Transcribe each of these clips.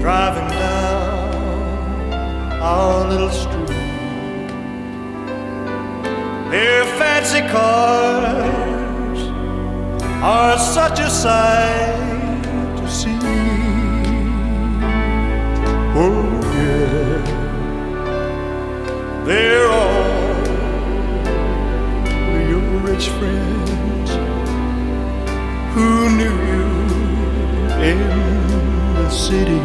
driving down our little street. Their fancy cars are such a sight to see. Oh yeah, they're all your rich friends who knew you in the city.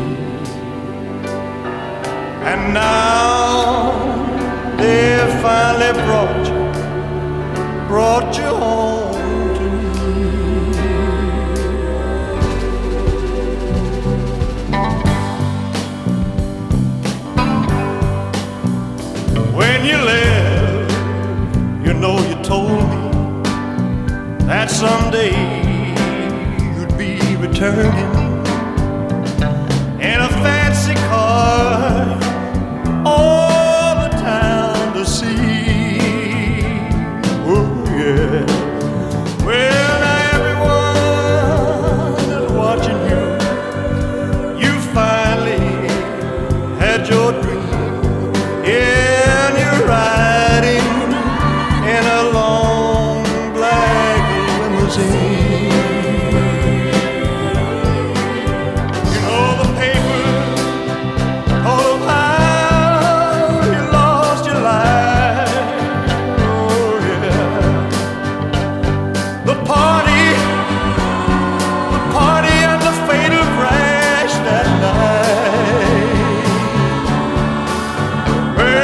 And now they've finally brought you home to me. When you left, you know you told me that someday you'd be returning.